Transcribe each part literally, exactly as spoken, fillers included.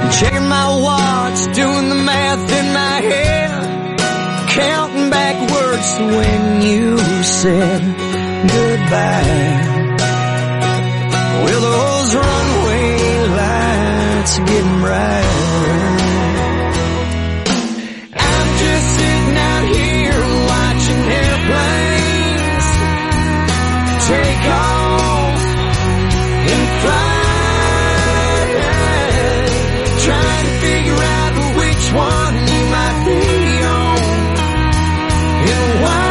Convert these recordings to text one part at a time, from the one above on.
Checking my watch, doing the math in my head, counting backwards to when you said goodbye. Well, those runway lights are getting brighter. I'm just sitting out here watching airplanes take off and fly. Trying to figure out which one you might be on and why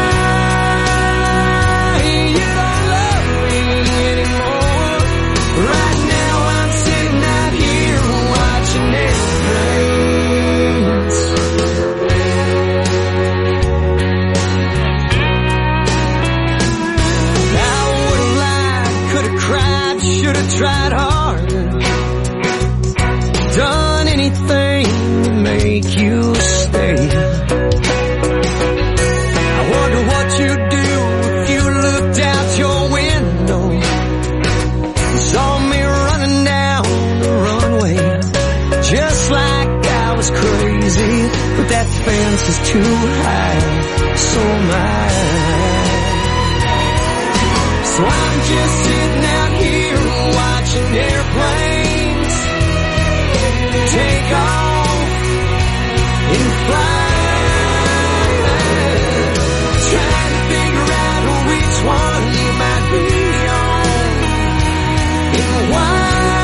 you don't love me anymore. Right now I'm sitting out here watching airplanes. I would've lied, could've cried, should've tried harder, done anything to make you stay. I wonder what you'd do if you looked out your window and saw me running down the runway, just like I was crazy. But that fence is too high, so am I. So I'm just sitting out here watching airplanes take off and fly, trying to figure out which one you might be on and why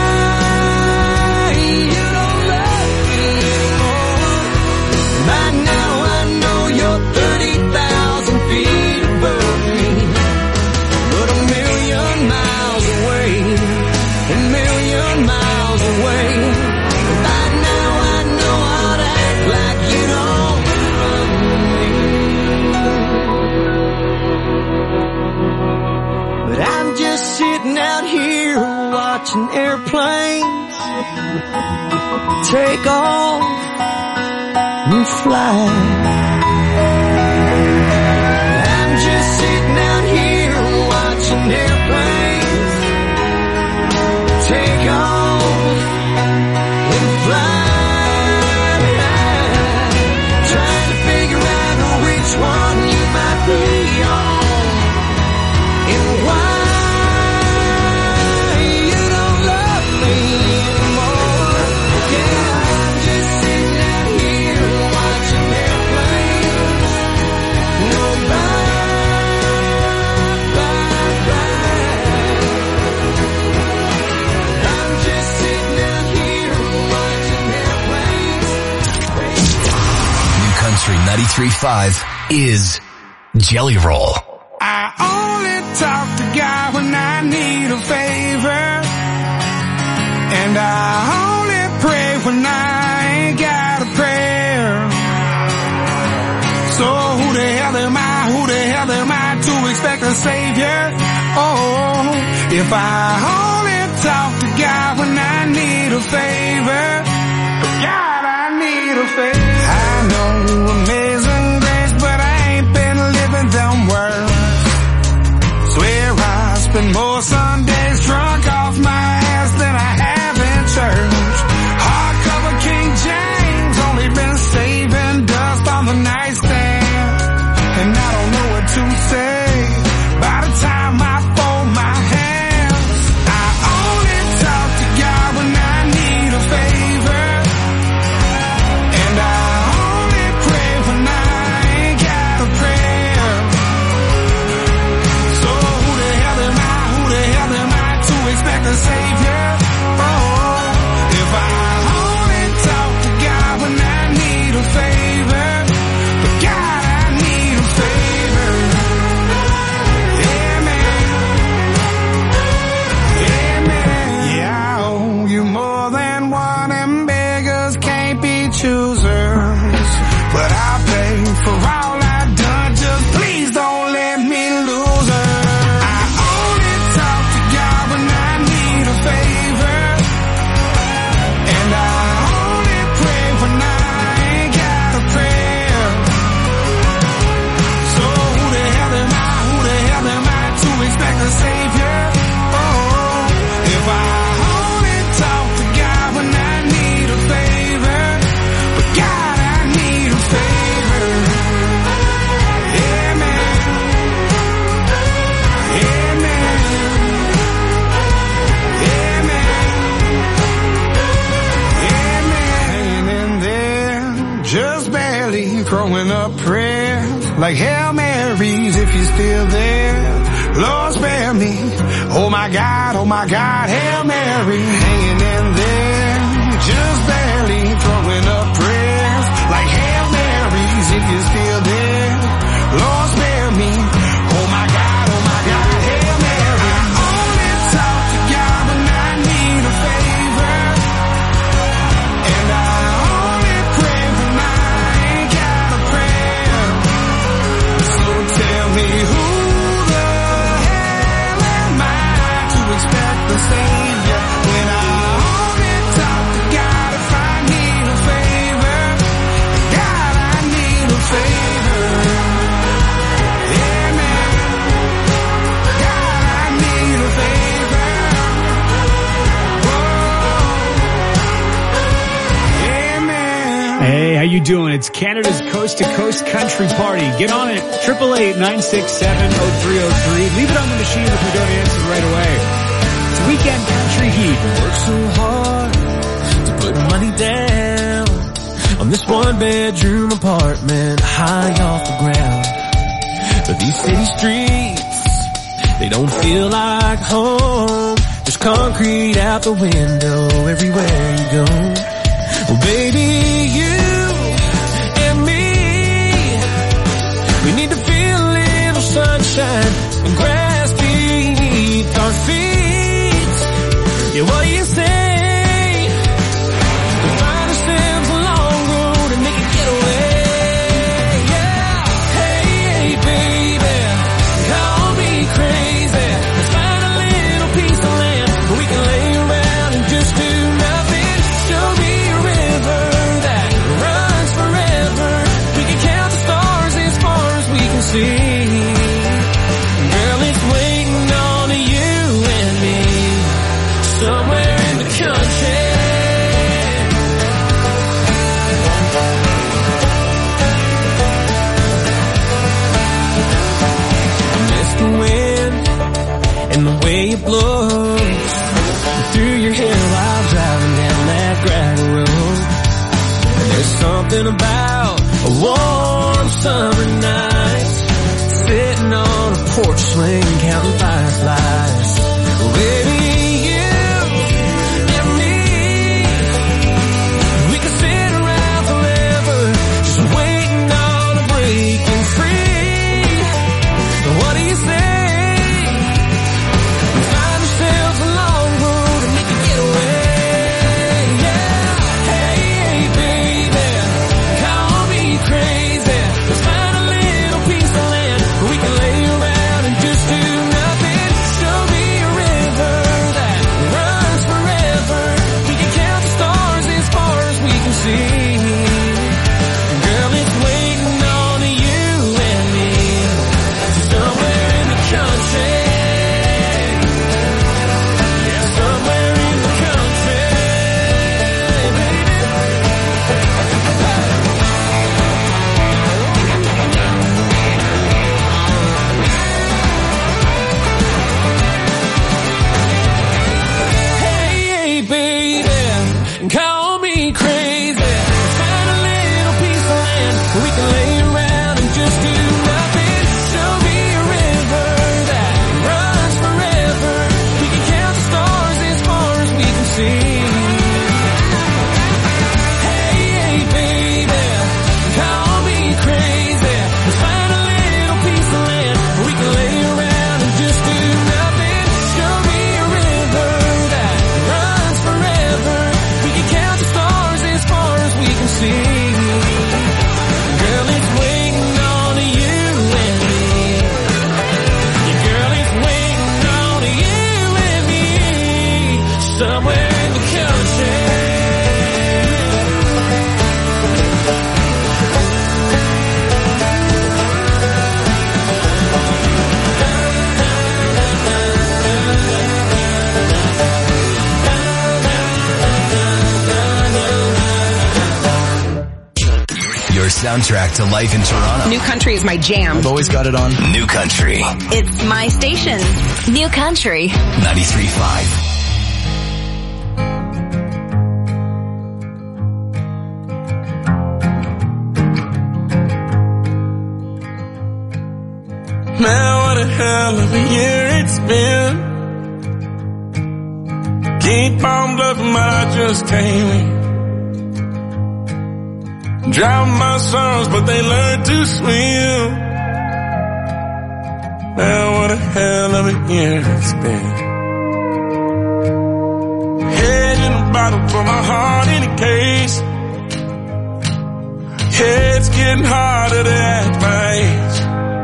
you don't love me anymore. By now I know you're thirty thousand feet above me, but a million miles away, a million miles away. Sitting out here watching airplanes take off and fly. I'm just sitting out here watching airplanes take off and fly, trying to figure out which one you might be on and why. ninety-three point five is Jelly Roll. I only talk to God when I need a favor, and I only pray when I ain't got a prayer. So who the hell am I, who the hell am I to expect a savior? Oh, if I only talk to God when I need a favor, God, I need a favor. I know amazing grace, but I ain't been living them words. Swear I spend more Sundays drunk off my ass than I have in church. Hardcover King James, only been saving dust on the nightstand, and I don't know what to say by the time I fold my hands. I only talk to God when I need a favor, and I only pray when I ain't got a prayer. So who the hell am I, who the hell am I to expect a savior? Oh, if I only talk to God when I need a favor, but God, I need a favor. Yeah, man. Yeah, man. Yeah, I owe you more than one, and beggars can't be choosers. But I'll pay for all I've done, just please don't let me lose her. I only talk to God when I need a favor, and I only pray when I ain't got a prayer. So who the hell am I, who the hell am I to expect a savior? Oh, if I only talk to God when I need a favor. throwing up prayers like Hail Marys if you're still there. Lord spare me. Oh my God, oh my God, Hail Mary, hanging in there, just barely throwing up prayers like Hail Marys if you're still there. Lord spare me. Oh my God, oh my God, Hail Mary. I only talk to God when I need a favor, and I only pray when I ain't got a prayer. So tell me who the hell am I to expect the Savior when I only talk to God if I need a favor? God, I need a favor. Hey, how you doing? It's Canada's Coast to Coast Country Party. Get on it. eight eight eight, nine six seven, oh three oh three. Leave it on the machine if we don't answer right away. It's Weekend Country Heat. Work so hard to put money down on this one bedroom apartment high off the ground. But these city streets, they don't feel like home. There's concrete out the window everywhere you go. Well, baby, you and me, we need to feel a little sunshine and grass beneath our feet. Yeah, what do you say? We'll find ourselves a long road and make a getaway. Yeah, hey, hey, baby, call me crazy. Let's find a little piece of land where we can lay around and just do nothing. Show me a river that runs forever. We can count the stars as far as we can see. Girl, it's waiting on you and me somewhere in the country. Mister Wind and the way it blows through your hair while driving down that gravel road. And there's something about a warm summer night, sitting on a porch swing counting fireflies. Well, baby, you and me, we can sit around forever, just waiting on a breaking free. What do you say? We find ourselves a long road and make a getaway. Yeah, hey, hey, baby, call me crazy. Let's find a little piece of land where we can lay around and just do nothing. Show me a river that runs forever. We can count the stars as far as we can see. Girl, it's waiting on you and me somewhere in the country. Yeah, somewhere in the country, baby. Hey, hey, baby, call me crazy. Let's find a little piece of land where we can lay around and just do nothing. Show me a river that runs forever. We can count the stars as far as we can see. Hey, hey, baby, call me crazy. Let's find a little piece of land where we can lay around and just do nothing. Show me a river that runs forever. We can count the stars as far as we can see. Girl, it's waiting on you and me. Yeah, girl, it's waiting on you and me somewhere in the country. Your soundtrack to life in Toronto. New Country is my jam. I've always got it on. New Country. It's my station. New Country. ninety-three point five. Man, what a hell of a year it's been. Keep on bluffing, but I just can't win. Drown my sorrows, but they learn to swim. Man, what a hell of a year it's been. Head in a bottle, put my heart in a case. It's getting harder to act my age.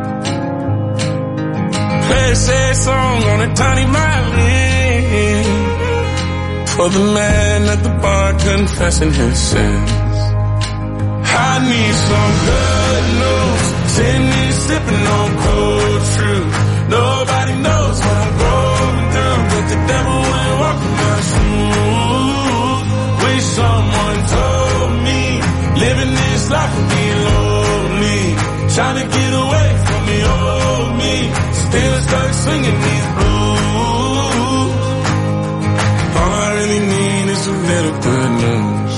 Play a sad song on a tiny violin for the man at the bar confessing his sins. I need some good news. Send me sipping on cold truth. Nobody knows what I'm going through, but the devil will walk in my shoes. Wish someone told me living this life would be lonely. Trying to get away from the old me. Still stuck singing these blues. All I really need is a little good news.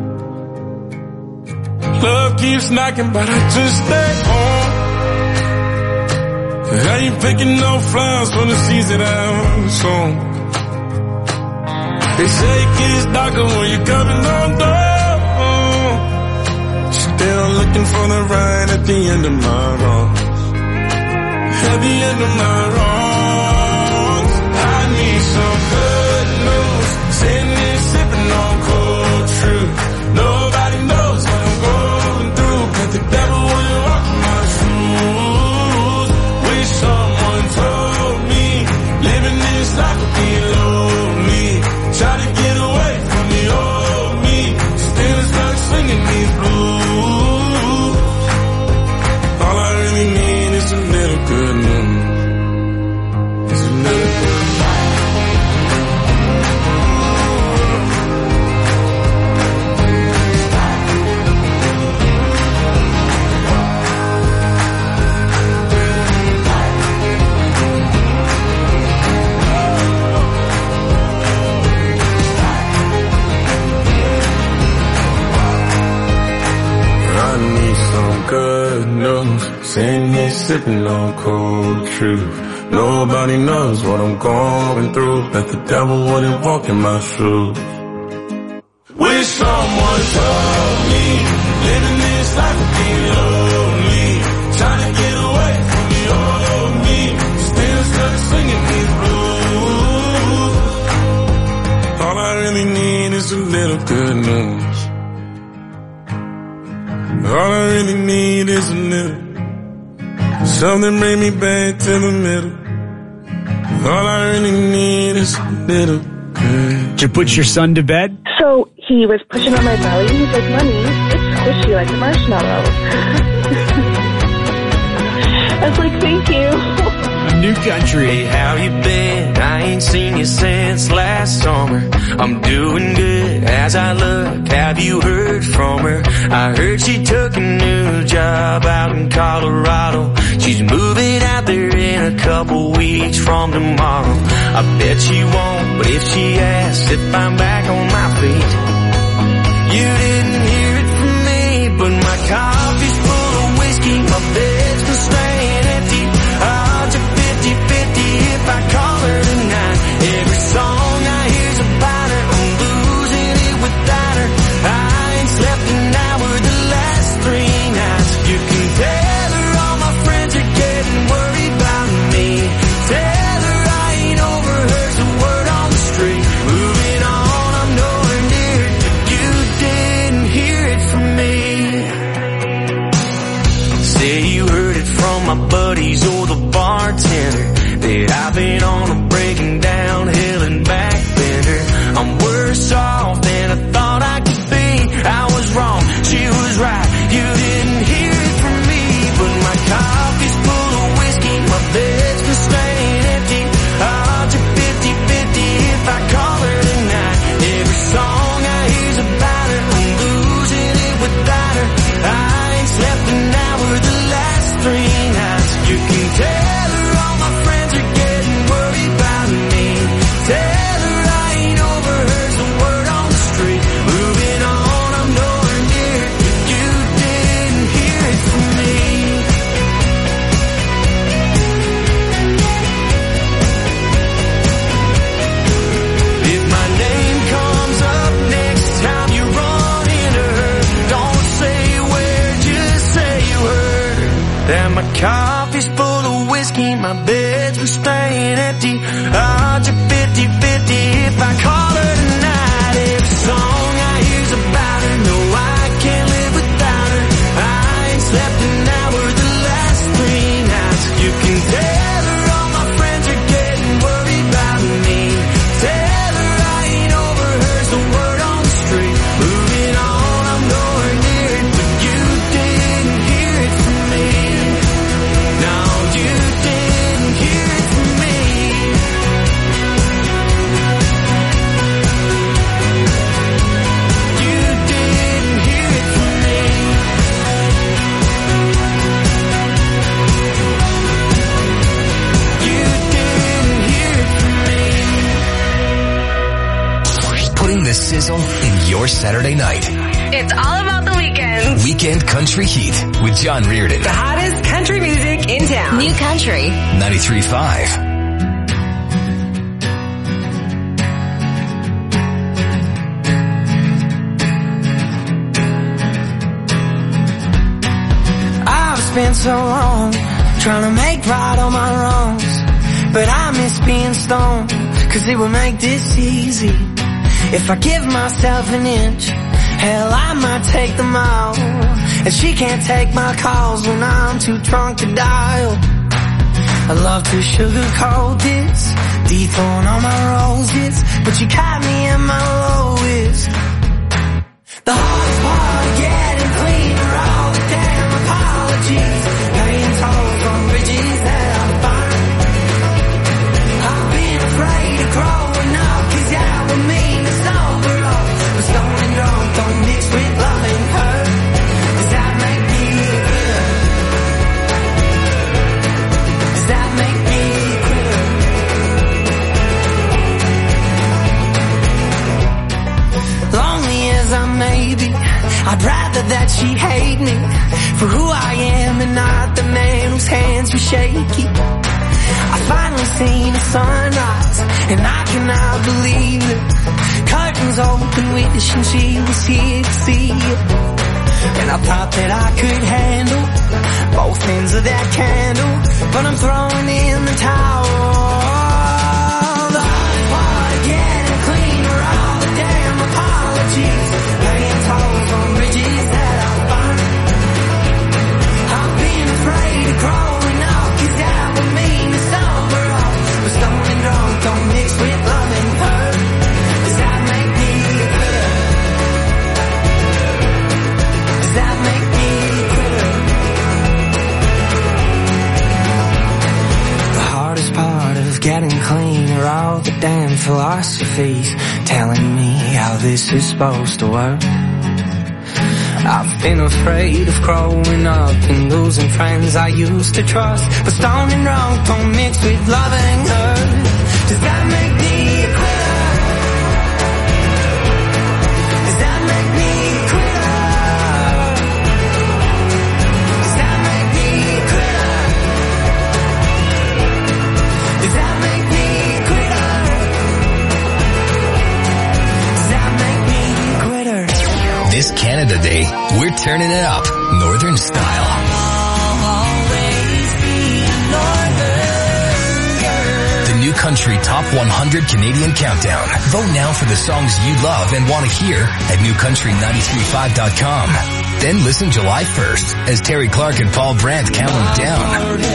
Love keeps knocking, but I just stay home. I ain't picking no flowers from the seeds that I've sown. They say it gets darker when you're coming on down. Still looking for the right at the end of my wrongs. At the end of my wrongs. I need some good news. Sitting here sipping on cold truth. Nobody knows what I'm going through, but the devil will walk in my shoes. Wish someone told me living this life would be lonely. Try to get away from the old me. Still stuck singing these blues. All I really need is a little good news. Is a little good news. Good news, sitting here sipping on cold truth. Nobody knows what I'm going through, that the devil wouldn't walk in my shoes. Wish someone told me living this life would be lonely. Trying to get away from the old me. Still stuck singing these blues. All I really need is a little good news. All I really need is a little. Something bring me back to the middle. All I really need is a little good. Did you put your son to bed? So he was pushing on my belly. He's like, Mommy, it's squishy like a marshmallow. I was like, thank you. New Country. Hey, how you been? I ain't seen you since last summer. I'm doing good as I look. Have you heard from her? I heard she took a new job out in Colorado. She's moving out there in a couple weeks from tomorrow. I bet she won't, but if she asks if I'm back on my feet, you didn't hear it from me, but my coffee's full of whiskey, my bed's been staying empty. Odds are fifty-fifty if I call her tonight. Every song I hear's about her, I'm losing it without her. I ain't slept an hour the last three nights. You can tell her all my friends are getting worried about me. Tell her I ain't overheard a word on the street. Moving on, I'm nowhere near it, but you didn't hear it from me. Say you heard it from my buddies or the bartender that I've been on a breaking down hill and back bender. I'm worse off than I thought I could be. I was wrong, she was right. You didn't hear it from me, but my coffee's full of whiskey, my bed's been staying empty. Odds are fifty-fifty if I call her tonight. Every song I hear's about her, I'm losing it without her. I ain't slept an hour the last three nights. You can tell coffee's full of whiskey, my bed's been staying empty. Odds are fifty fifty if I call her tonight. Every song I hear's about her, no, I can't live without her. I ain't slept an hour the last three nights. You can tell her all my friends are getting worried about me. Tell her I ain't over her's the word on the street. Moving on, I'm nowhere near it, but you didn't hear it from me. No, you didn't hear it from me. You didn't hear it from me. You didn't hear it from me. Putting the sizzle in your Saturday night. It's all about the weekends. Weekend Country Heat with John Reardon. The hottest country music in town. New Country. ninety-three point five. I've spent so long trying to make right all my wrongs, but I miss being stoned, cause it would make this easy. If I give myself an inch, hell, I might take the mile. And she can't take my calls when I'm too drunk to dial. I love to sugarcoat this, dethorn all my roses, but you caught me at my lowest. The hardest part of getting clean are all the damn apologies, paying tolls on bridges that I'm fine. I've been afraid of growing up, cause that would mean it's sober up. But stoned and drunk don't mix with loving her. Does that make me a quitter? Does that make me a quitter? Lonely as I may be, I'd rather that she hate me for who I am and not the man whose hands were shaky. I finally seen the sunrise, and I cannot believe it. Curtains open, wishing she was here to see it. And I thought that I could handle both ends of that candle, but I'm throwing in the towel. The hardest part of getting clean are all the damn apologies, paying tolls on bridges that I find. I've been afraid of growing up, cause that would mean it's sober up. But stoned and drunk don't mix with loving her. Does that make me a quitter? Does that make me a quitter? The hardest part of getting clean are all the damn philosophies telling me how this is supposed to work. I've been afraid of growing up and losing friends I used to trust, but stoned and drunk don't mix with loving her. Does that make me a quitter? Does that make me a quitter? Does that make me a quitter? Does that make me a quitter? Does that make me a quitter? This Canada Day, we're turning it up, Northern style. The New Country Top one hundred Canadian Countdown. Vote now for the songs you love and want to hear at new country nine three five dot com. Then listen July first as Terry Clark and Paul Brandt count them down.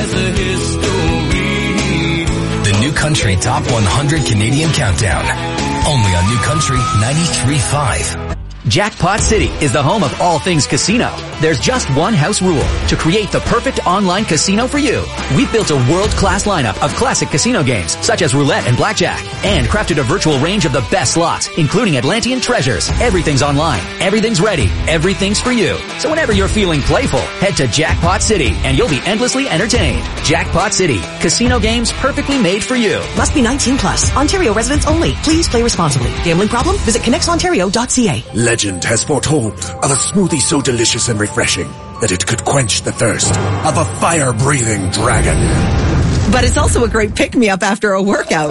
The New Country Top one hundred Canadian Countdown. Only on New Country ninety-three point five. Jackpot City is the home of all things casino. There's just one house rule: to create the perfect online casino for you. We've built a world-class lineup of classic casino games, such as roulette and blackjack, and crafted a virtual range of the best slots, including Atlantean Treasures. Everything's online. Everything's ready. Everything's for you. So whenever you're feeling playful, head to Jackpot City, and you'll be endlessly entertained. Jackpot City. Casino games perfectly made for you. Must be nineteen plus. Ontario residents only. Please play responsibly. Gambling problem? Visit connects ontario dot c a. Legend has foretold of a smoothie so delicious and refreshing that it could quench the thirst of a fire-breathing dragon. But it's also a great pick-me-up after a workout.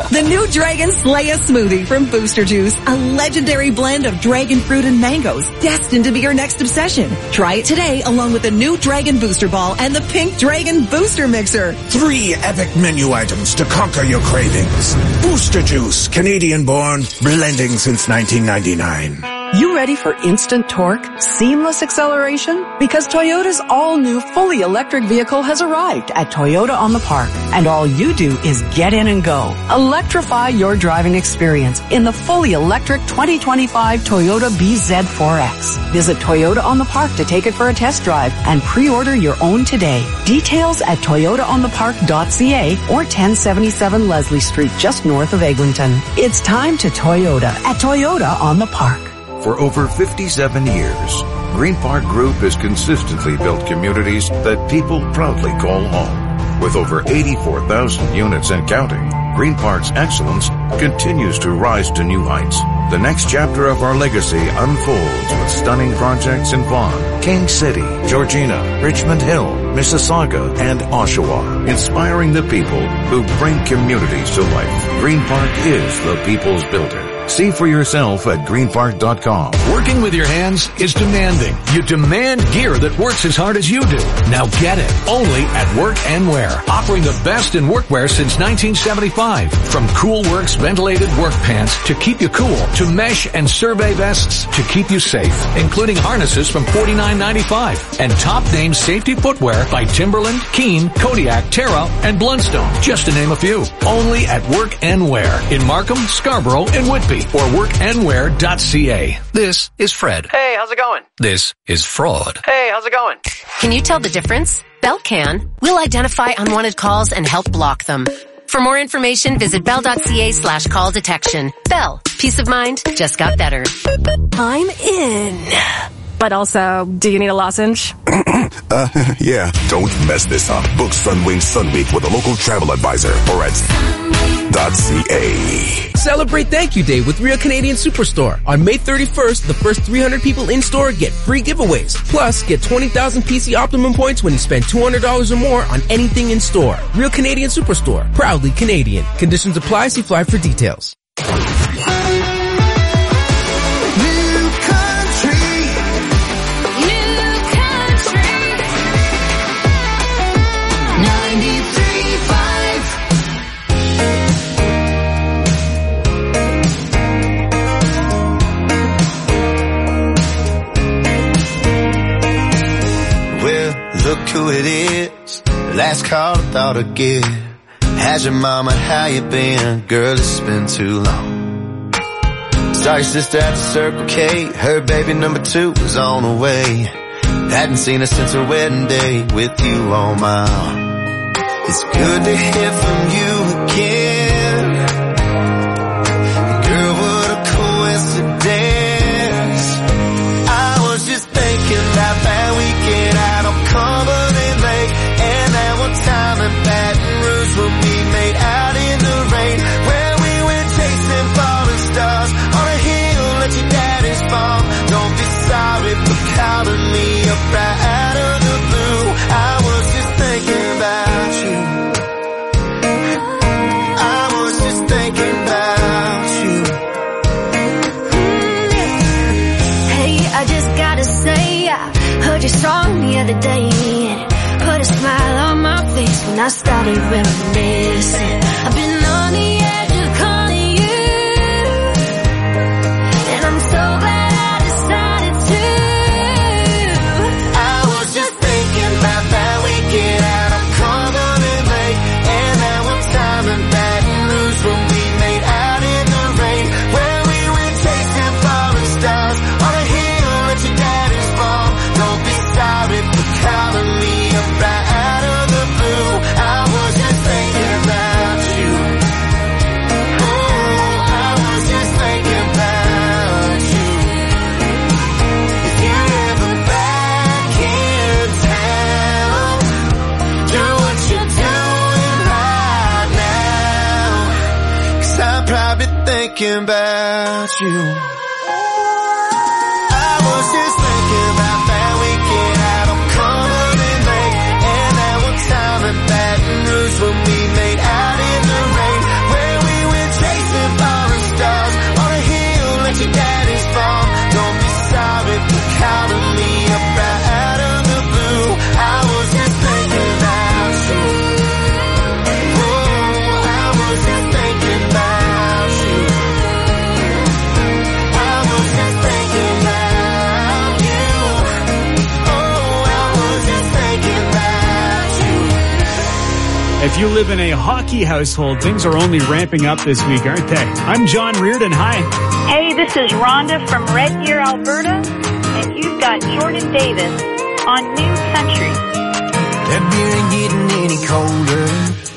The new Dragon Slayer smoothie from Booster Juice, a legendary blend of dragon fruit and mangoes, destined to be your next obsession. Try it today along with the new Dragon Booster Ball and the Pink Dragon Booster Mixer. Three epic menu items to conquer your cravings. Booster Juice, Canadian-born, blending since nineteen ninety-nine. You ready for instant torque, seamless acceleration? Because Toyota's all-new fully electric vehicle has arrived at Toyota on the Park. And all you do is get in and go. Electrify your driving experience in the fully electric twenty twenty-five Toyota B Z four X. Visit Toyota on the Park to take it for a test drive and pre-order your own today. Details at toyota on the park dot c a or ten seventy-seven Leslie Street, just north of Eglinton. It's time to Toyota at Toyota on the Park. For over fifty-seven years, Green Park Group has consistently built communities that people proudly call home. With over eighty-four thousand units and counting, Green Park's excellence continues to rise to new heights. The next chapter of our legacy unfolds with stunning projects in Vaughan, King City, Georgina, Richmond Hill, Mississauga, and Oshawa, inspiring the people who bring communities to life. Green Park is the people's builder. See for yourself at green park dot com. Working with your hands is demanding. You demand gear that works as hard as you do. Now get it. Only at Work and Wear. Offering the best in workwear since nineteen seventy-five. From Cool Works ventilated work pants to keep you cool, to mesh and survey vests to keep you safe, including harnesses from forty-nine ninety-five. And top name safety footwear by Timberland, Keen, Kodiak, Terra, and Blundstone. Just to name a few. Only at Work and Wear. In Markham, Scarborough, and Whitby. Or work and wear dot c a. This is Fred. Hey, how's it going? This is Fraud. Hey, how's it going? Can you tell the difference? Bell can. We'll identify unwanted calls and help block them. For more information, visit bell dot c a slash call detection. Bell. Peace of mind just got better. I'm in. But also, do you need a lozenge? uh, yeah. Don't mess this up. Book Sunwing Sun Week with a local travel advisor or at .ca. Celebrate Thank You Day with Real Canadian Superstore. On May thirty-first, the first three hundred people in store get free giveaways. Plus, get twenty thousand P C Optimum points when you spend two hundred dollars or more on anything in store. Real Canadian Superstore. Proudly Canadian. Conditions apply. See Fly for details. Look who it is, last call I thought I'd get. How's your mama, how you been? Girl, it's been too long. Saw your sister at the Circle K, her baby number two was on the way. Hadn't seen her since her wedding day with you on my arm. It's good to hear from you again. Girl, what a coincidence. I was just thinking about that weekend out on Cumberland Lake, and that one time in Baton Rouge when we made out in the rain, where we went chasing falling stars on a hill at your daddy's farm. Don't be sorry for calling me up right out of the blue. I was just thinking about you. I was just thinking about you. Hey, I just gotta say, I heard your song the other day. Put a smile on my face when I started reminiscing. I've been on the edge of calling you, and I'm so glad I decided to. I was just thinking about that weekend out on Cumberland Lake, and that one time in Baton Rouge when we made out in the rain, where we went chasing falling stars on a hill at your daddy's farm. Don't be sorry for calling me up right out of the blue. I was just thinking about you. Oh, I was just thinking about you. If you're ever back in town, do what you're doing right now, 'cause I'm probably thinking about you. I was just thinking about that weekend out on Cumberland Lake, and that one time in Baton Rouge when we made out in the rain, where we went If you live in a hockey household, things are only ramping up this week, aren't they? I'm John Reardon. Hi. Hey, this is Rhonda from Red Deer, Alberta, and you've got Jordan Davis on New Country. That beer ain't getting any colder,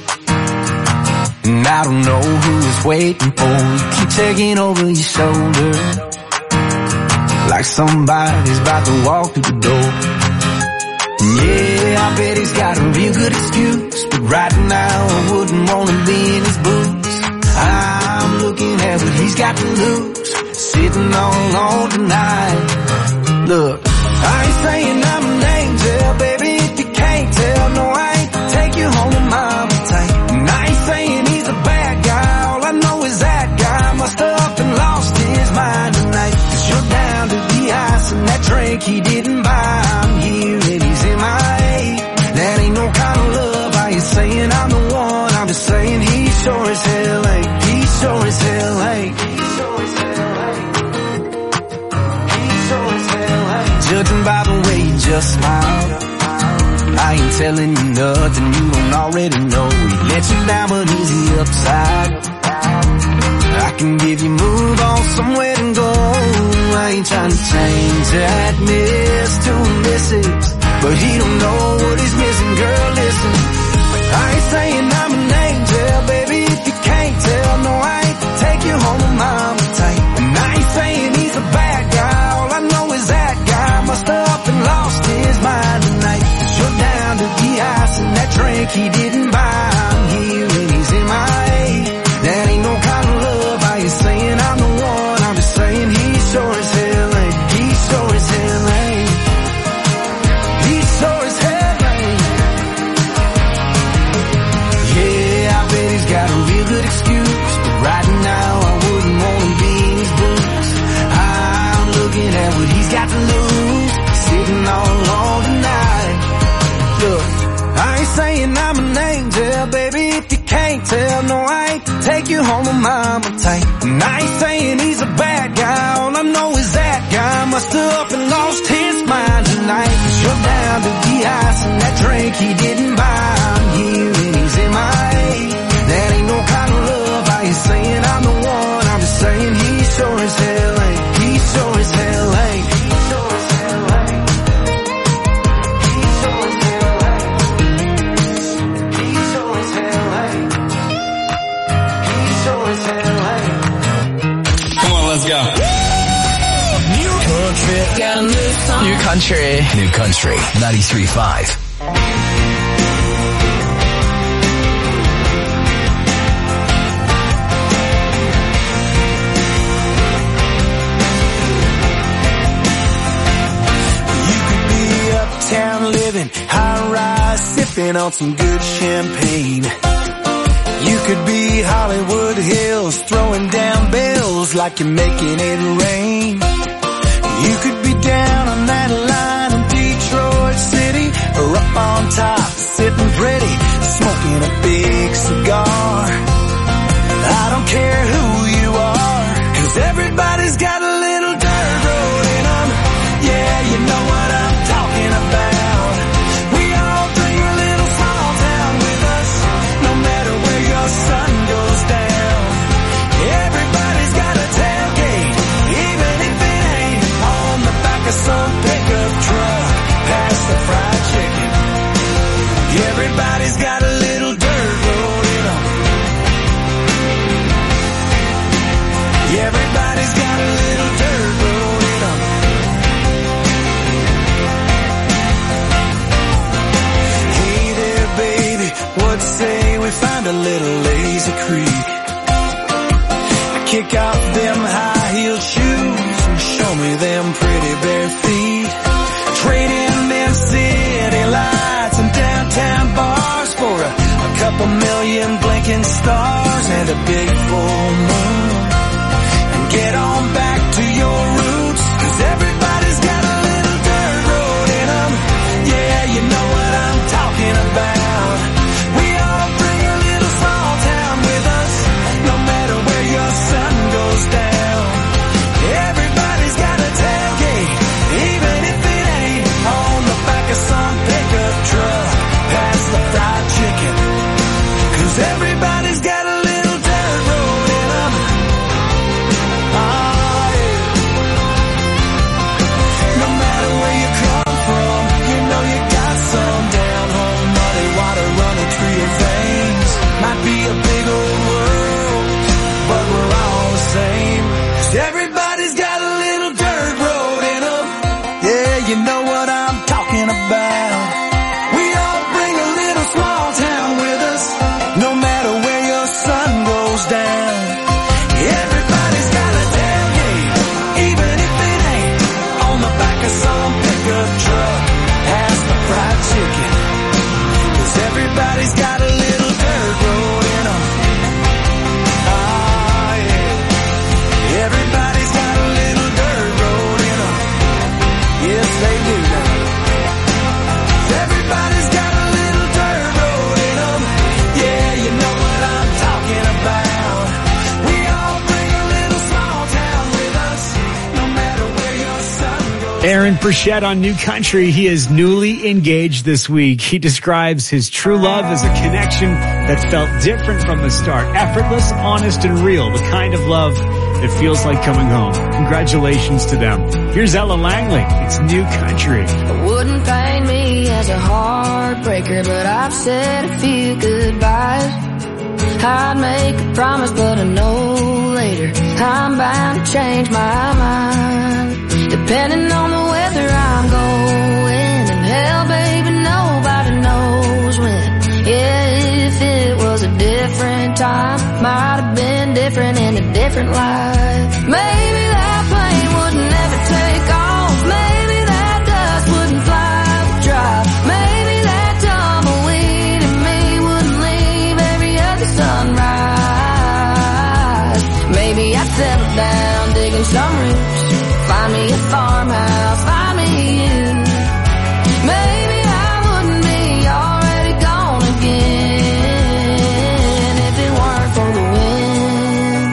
and I don't know who is waiting for you. Keep taking over your shoulder, like somebody's about to walk through the door. Yeah, I bet he's got a real good excuse, but right now I wouldn't want to be in his boots. I'm looking at what he's got to lose, sitting all on tonight. Look, I ain't saying I'm an angel, baby, if you can't tell. No, I ain't take you home to mama tight. And I ain't saying he's a bad guy, all I know is that guy must have up and lost his mind tonight. Cause you're down to the ice and that drink he didn't buy. I'm here and he's in my eight. That ain't no kind of love. I ain't saying I'm the one, I'm just saying he sure as hell ain't. He sure as hell ain't. He sure as hell ain't. He sure as hell ain't. Judging by the way you just smiled, I ain't telling you nothing you don't already know. He let you down but he's the upside. I can give you move on somewhere to go. I ain't trying to change that miss to a missus, but he don't know what he's missing. Girl, listen, I ain't saying I'm an angel, baby, if you can't tell. No, I ain't take you home to mama tight. And I ain't saying he's a bad guy, all I know is that guy must have up and lost his mind tonight. Cause you're down to the ice and that drink he didn't buy. I'm here and he's in my eight. That ain't no kind of love. I ain't saying I'm the one, I'm just saying he sure as hell ain't. He sure as hell ain't. He sure as hell ain't. Yeah, I bet he's got a real good excuse, but right now I wouldn't want to be in his boots. I'm looking at what he's got to lose, sitting all alone tonight. Look, I ain't saying I'm an angel, baby, if you can't tell. No, I ain't take you home to mama tight. And I ain't saying he's a bad guy, all I know is that guy must have up and lost his mind tonight. Cause you're down to the ice and that drink he didn't buy. I'm here and he's in my eight. That ain't no kind of love. I ain't saying I'm the one, I'm just saying he sure as hell ain't. He sure as hell ain't. He sure as hell ain't. He sure as hell ain't. He sure as hell ain't. He sure as hell ain't. Come on, let's go. New country, got a new song. New country. New country, ninety-three point five. Living high-rise, sipping on some good champagne. You could be Hollywood Hills, throwing down bills like you're making it rain. You could be down on that line in Detroit City, or up on top, sitting pretty, smoking a big cigar. I don't care who you are, cause everybody's got a little dirt road in them. Yeah, you know what I'm talking about. Sun goes down. Everybody's got a tailgate, even if it ain't on the back of some pickup truck. Past the fried chicken. Everybody's got a little dirt road in them. Everybody's got a little dirt road in them. Hey there, baby, what say we find a little lazy creek? Kick off them high-heeled shoes and show me them pretty bare feet. Trade in them city lights and downtown bars for a, a couple million blinking stars and a big full moon. And get on back to your roots, cause everybody's got a little dirt road in them. Yeah, you know what I'm talking about. We all bring a little small town with us, no matter where your sun goes down. Everybody's got a tailgate, even if it ain't on the back of some pickup truck. Past the fried chicken. you know what I'm talking about. We all bring a little small town with us, no matter where your sun goes down. Everybody's got a tailgate, even if it ain't on the back of some pickup truck. Pass the fried chicken, 'cause everybody's got a little dirt road in them. Ah, yeah. Everybody's got a little dirt road in them. Yes, they do now. Everybody's got a little dirt road in them. Yeah, you know what I'm talking about. We all bring a little small town with us, no matter where your sun goes. Aaron Burchett on New Country. He is newly engaged this week. He describes his true love as a connection that felt different from the start. Effortless, honest, and real. The kind of love that feels like coming home. Congratulations to them. Here's Ella Langley. It's New Country. It wouldn't pain me as a heartbreaker, but I've said a few goodbyes. I'd make a promise, but I know later I'm bound to change my mind. Depending on the weather I'm going, and hell, baby, nobody knows when. Yeah, if it was a different time, might have been different in a different life. Maybe that plane wouldn't ever take off. Maybe that dust wouldn't fly the drive. Maybe that tumbleweed in me wouldn't leave every other sunrise. Maybe I'd settle down digging some roots, find me a farmhouse, find me you. Maybe I wouldn't be already gone again if it weren't for the wind.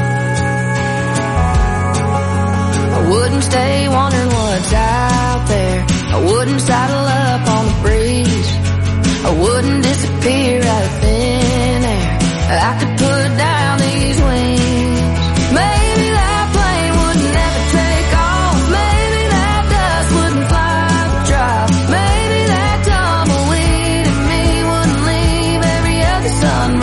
I wouldn't stay wondering what's out there. I wouldn't saddle up on the breeze. I wouldn't disappear out of thin air. I could put down these wings. Maybe that plane wouldn't ever take off. Maybe that dust wouldn't fly the drive. Maybe that tumbleweed in me wouldn't leave every other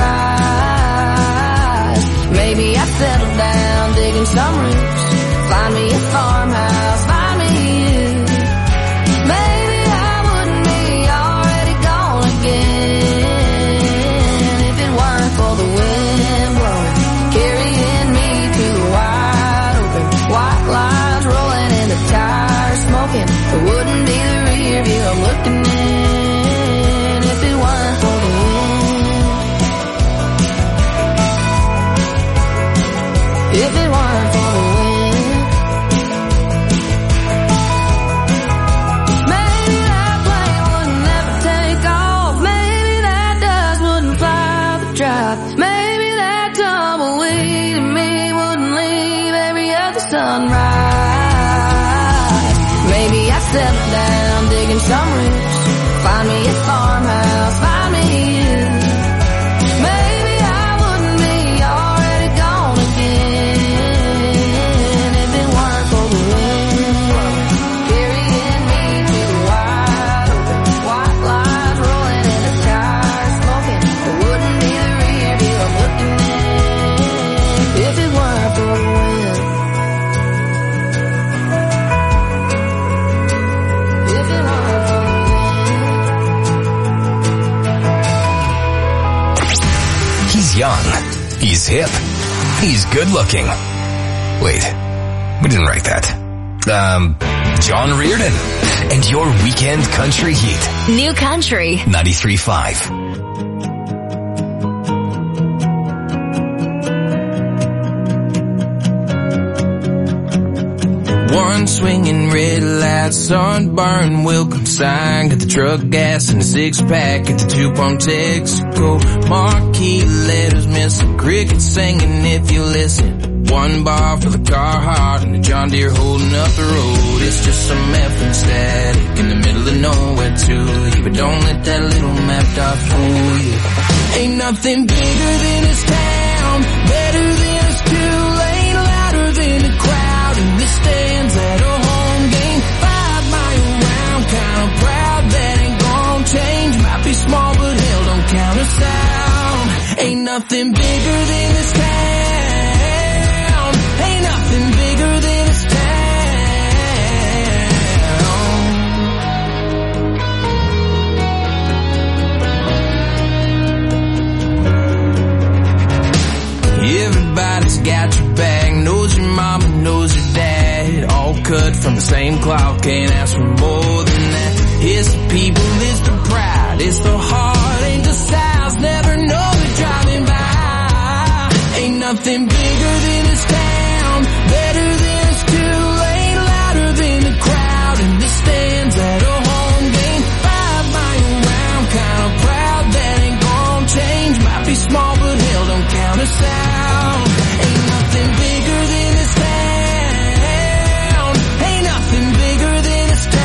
sunrise. Maybe I'd settle down digging some roots, find me a farmhouse, find me you. Maybe I wouldn't be already gone again if it weren't for the wind blowing, carrying me to the wide open. White lines rolling and the tires smoking. It wouldn't be the rear view I'm looking in if it weren't for the wind. If it weren't for the wind. Maybe that plane wouldn't ever take off. Maybe that dust wouldn't fly the drive. Maybe that tumbleweed in me wouldn't leave every other sunrise. Maybe I'd settle down digging some roots, find me a farmhouse, find me you. Maybe I wouldn't be already gone again if it weren't for the wind carrying me to the wide open. White lines rolling and the tires smoking. It wouldn't be the rear view I'm looking in if it weren't for the wind. If it weren't for the He's young. He's hip. He's good looking. Wait, we didn't write that. Um, John Reardon and your weekend country heat. New Country ninety-three point five. One swinging red light, sunburn, welcome sign. Got the truck gas and a six pack at the two pump Texaco. Marquee letters missing, crickets singing if you listen. One bar for the car heart and the John Deere holding up the road. It's just some effing static in the middle of nowhere to you. But don't let that little map dot fool you. Ain't nothing bigger than this town, better than this Kool-Aid, louder than a crowd in the stands at a home game. Five mile round, kinda proud that ain't gonna change. Might be small but hell don't count us out. Ain't nothing bigger than this town. Ain't nothing bigger than this town. same clock, can't ask for more than that. It's the people, it's the pride, it's the heart, ain't the size, never know it driving by. Ain't nothing bigger than this town, better than it's too late, louder than the crowd in the stands at a home game. Five mile round, kinda proud, that ain't gonna change. Might be small, but hell, don't count us out. Ain't nothing bigger than this town, ain't nothing bigger than this town.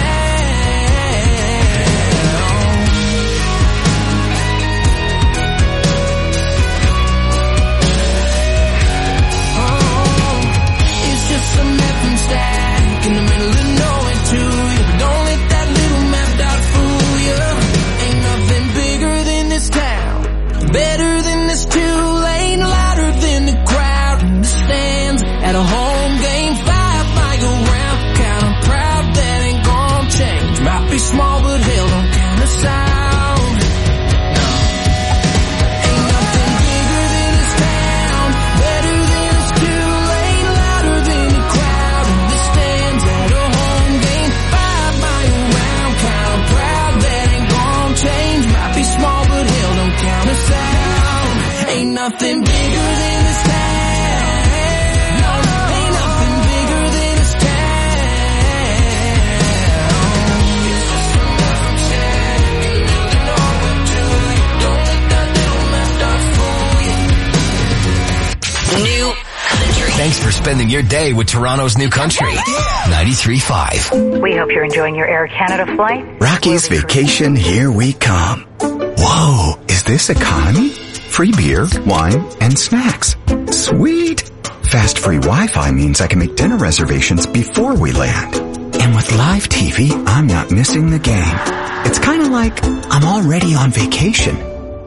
Some effing static in the middle of nowhere to you, but don't let that little map dot fool you. Ain't nothing bigger than this town, better than this two lane, louder than the crowd in the stands at a home game. Five mile round, kinda proud, that ain't gonna change. Might be small, but hell, don't count us out. Ain't nothing bigger than this town. No, ain't nothing bigger than this town. New Country. Thanks for spending your day with Toronto's New Country. ninety-three point five. We hope you're enjoying your Air Canada flight. Rocky's Vacation, here we come. Whoa, is this economy? Free beer, wine, and snacks. Sweet! Fast free Wi-Fi means I can make dinner reservations before we land. And with live T V, I'm not missing the game. It's kind of like I'm already on vacation.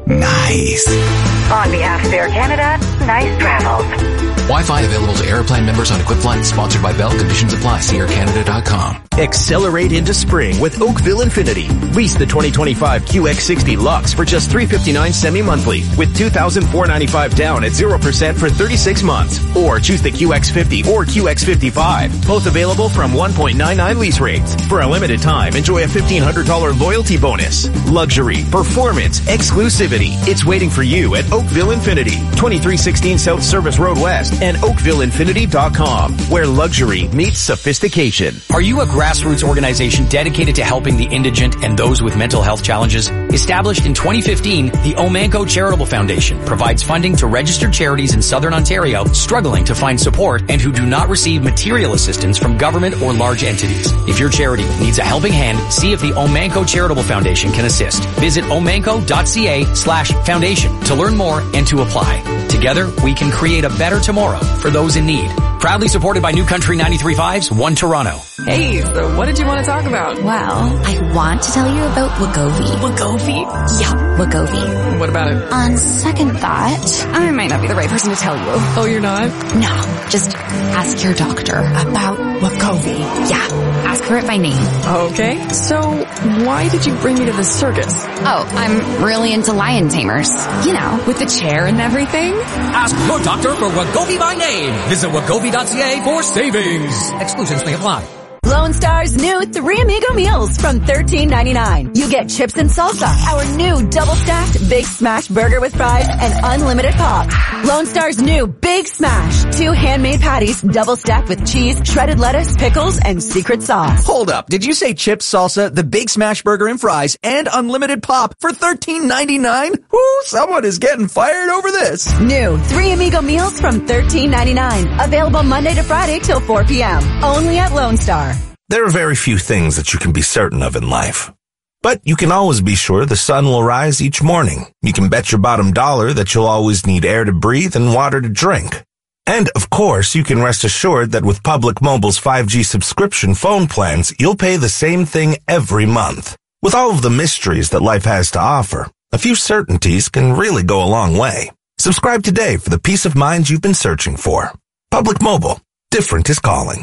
Nice. On behalf of Air Canada, nice travels. Wi-Fi available to Airplane members on equipped flights. Sponsored by Bell. Conditions apply. See air canada dot com. Accelerate into spring with Oakville Infinity. Lease the twenty twenty-five Q X sixty Lux for just three hundred fifty-nine dollars semi-monthly with two thousand four hundred ninety-five dollars down at zero percent for thirty-six months. Or choose the Q X fifty or Q X fifty-five. Both available from one point nine nine lease rates. For a limited time, enjoy a fifteen hundred dollars loyalty bonus. Luxury, performance, exclusivity. It's waiting for you at Oakville Infinity. twenty-three sixteen South Service Road West and oakville infinity dot com, where luxury meets sophistication. Are you a grassroots organization dedicated to helping the indigent and those with mental health challenges? Established in twenty fifteen, the Omanco Charitable Foundation provides funding to registered charities in Southern Ontario struggling to find support and who do not receive material assistance from government or large entities. If your charity needs a helping hand, see if the Omanco Charitable Foundation can assist. Visit omanco.ca slash foundation to learn more and to apply. Together, we can create a better tomorrow for those in need. Proudly supported by New Country ninety-three point five's One Toronto. Hey, so what did you want to talk about? Well, I want to tell you about Wegovy. Wegovy? Yeah, Wegovy. What about it? On second thought, I might not be the right person to tell you. Oh, you're not? No, just ask your doctor about Wegovy. Yeah, ask her it by name. Okay, so why did you bring me to the circus? Oh, I'm really into lion tamers. You know, with the chair and everything. Ask your doctor for Wegovy by name. Visit wegovy dot c a for savings. Exclusions may apply. Lone Star's new Three Amigo meals from thirteen ninety-nine. You get chips and salsa, our new double-stacked Big Smash burger with fries, and unlimited pop. Lone Star's new Big Smash, two handmade patties, double-stacked with cheese, shredded lettuce, pickles, and secret sauce. Hold up, did you say chips, salsa, the Big Smash burger and fries, and unlimited pop for thirteen ninety-nine? Whoo, someone is getting fired over this. New Three Amigo meals from thirteen ninety-nine. Available Monday to Friday till four p.m. Only at Lone Star. There are very few things that you can be certain of in life. But you can always be sure the sun will rise each morning. You can bet your bottom dollar that you'll always need air to breathe and water to drink. And, of course, you can rest assured that with Public Mobile's five G subscription phone plans, you'll pay the same thing every month. With all of the mysteries that life has to offer, a few certainties can really go a long way. Subscribe today for the peace of mind you've been searching for. Public Mobile. Different is calling.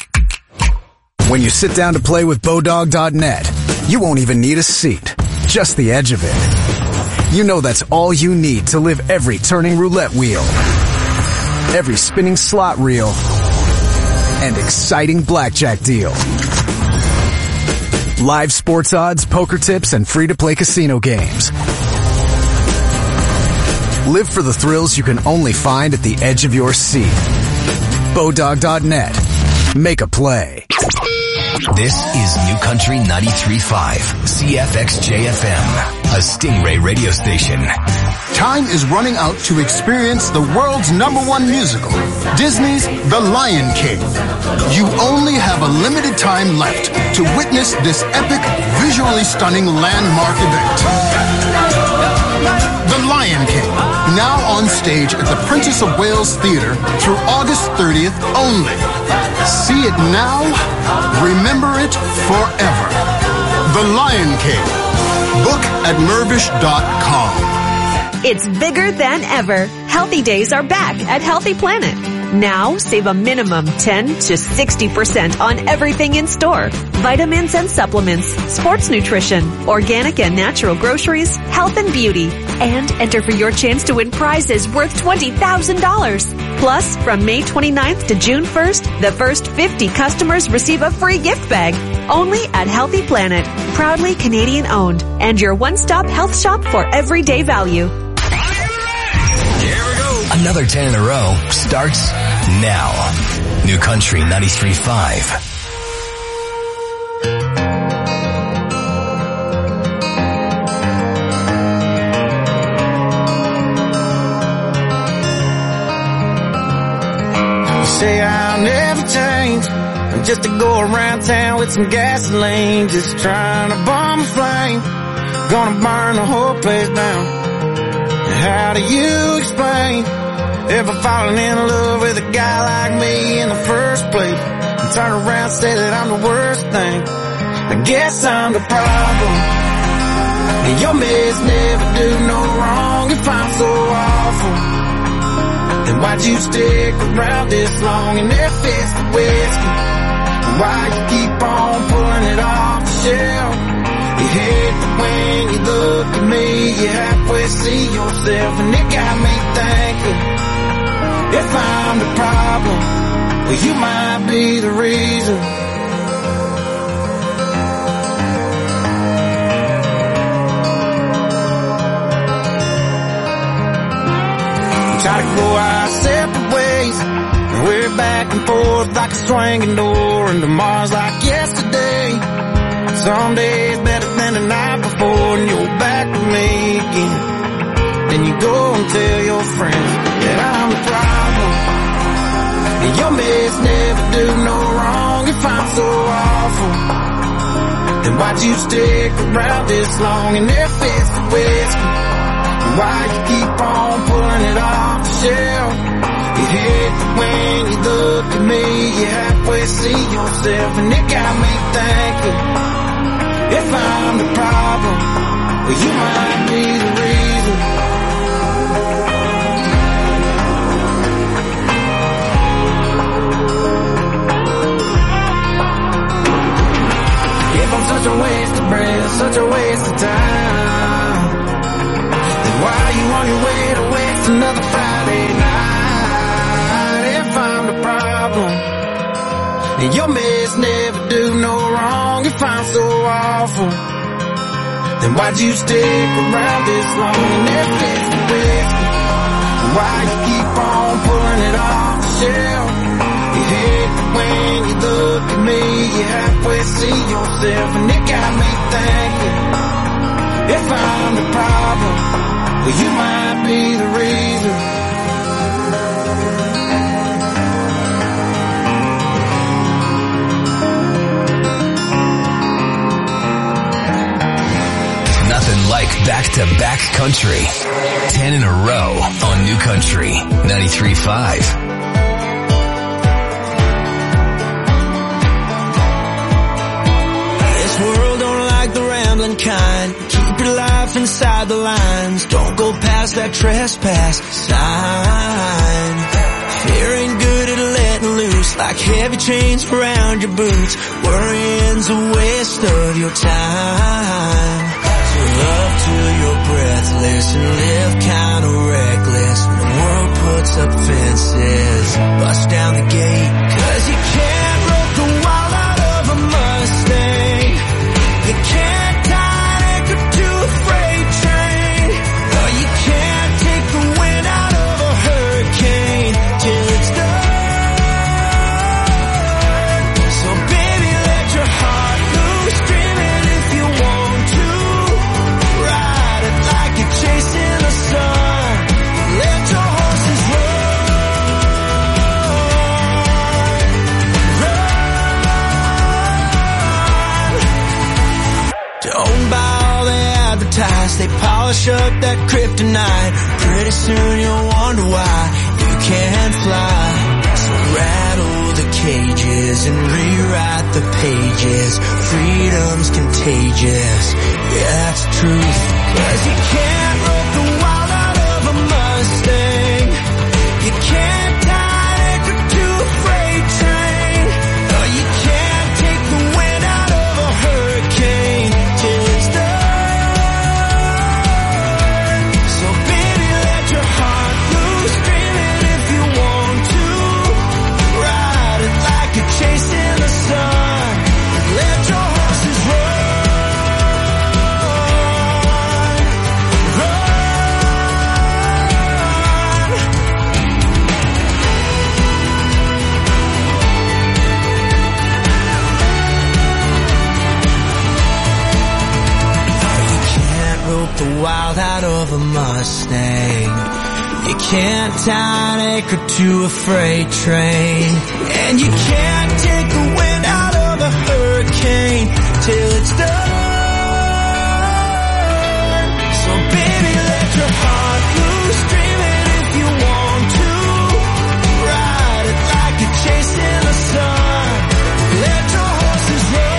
When you sit down to play with Bodog dot net, you won't even need a seat, just the edge of it. You know that's all you need to live every turning roulette wheel, every spinning slot reel, and exciting blackjack deal. Live sports odds, poker tips, and free-to-play casino games. Live for the thrills you can only find at the edge of your seat. Bodog dot net. Make a play. This is New Country ninety-three point five, C F X J F M, a Stingray radio station. Time is running out to experience the world's number one musical, Disney's The Lion King. You only have a limited time left to witness this epic, visually stunning landmark event. The Lion King, now on stage at the Princess of Wales Theatre through August thirtieth only. See it now, remember it forever. The Lion King. Book at Mervish dot com. It's bigger than ever. Healthy Days are back at Healthy Planet. Now, save a minimum ten to sixty percent on everything in store. Vitamins and supplements, sports nutrition, organic and natural groceries, health and beauty. And enter for your chance to win prizes worth twenty thousand dollars. Plus, from May twenty-ninth to June first, the first fifty customers receive a free gift bag. Only at Healthy Planet. Proudly Canadian owned. And your one-stop health shop for everyday value. Another ten in a row starts now. New Country ninety-three point five. Say I'll never change. I'm just to go around town with some gasoline, just trying to bomb a flame. Gonna burn the whole place down. How do you explain ever falling in love with a guy like me in the first place? And turn around and say that I'm the worst thing. I guess I'm the problem. And your mess never do no wrong if I'm so awful. Then why'd you stick around this long and never fix the whiskey? Why you keep on pulling it off the shelf? You hate that when you look at me, you halfway see yourself, and it got me thinking, if I'm the problem, well you might be the reason. Try to go our separate ways, and we're back and forth like a swinging door, and tomorrow's like yesterday. Some days better than the night before, and you're back with me again. Then you go and tell your friends that I'm the problem. And your mess never do no wrong if I'm so awful. Then why'd you stick around this long and never fix the whiskey? Why you keep on pulling it off the shelf? You hate that when you look at me, you halfway see yourself, and it got me thinking, if I'm the problem, well you might be the reason. If I'm such a waste of breath, such a waste of time, then why are you on your way to waste another Friday night? If I'm the problem, and your mess never do no wrong if I'm so awful, then why'd you stick around this long and never fix the whiskey? Why you keep on pulling it off the shelf? You hate that when you look at me, you halfway see yourself, and it got me thinking, if I'm the problem, well you might be the reason. Nothing like back-to-back country. Ten in a row on New Country ninety-three point five. This world don't like the rambling kind. Keep your life inside the lines. Don't go past that trespass sign. Fear ain't good at letting loose, like heavy chains around your boots. Worrying's a waste of your time. Love till you're breathless and live kind of reckless. When the world puts up fences, bust down the gate. Cause you can't rope the wild out of a Mustang. You can't tie an anchor to a freight train. No, you can't take the wind out of a hurricane till it's done. So baby, let your heart loose, dream it if you want to. Ride it like you're chasing the sun. Let your horses run. Run. Don't buy all they advertise. They polish up that kryptonite. Pretty soon you'll wonder why you can't fly. So rattle the cages and rewrite the pages. Freedom's contagious, yeah, that's the truth. Cause you can't rope the wild out of a Mustang. You can't tie an anchor to a freight train. No, you can't take the wind out of a hurricane till it's done. So baby, let your heart loose, dream it if you want to. Ride it like you're chasing the sun. Let your horses run. The wild out of a Mustang. You can't tie an anchor to a freight train. And you can't take the wind out of a hurricane till it's done. So baby, let your heart loose, dream it if you want to. Ride it like you're chasing the sun. Let your horses run.